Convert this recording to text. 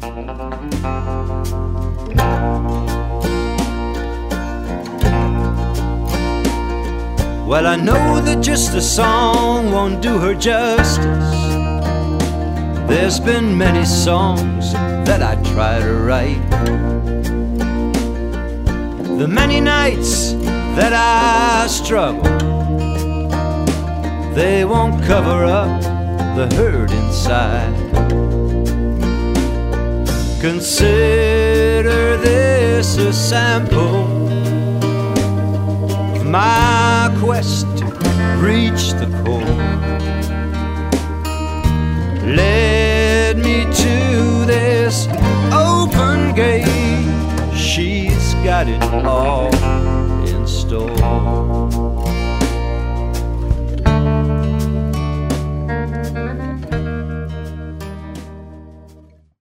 Well, I know that just a song won't do her justice. There's been many songs that I try to write. The many nights that I struggle, they won't cover up the hurt inside. Consider this a sample of my quest to reach the core. Led me to this open gate. She's got it all in store.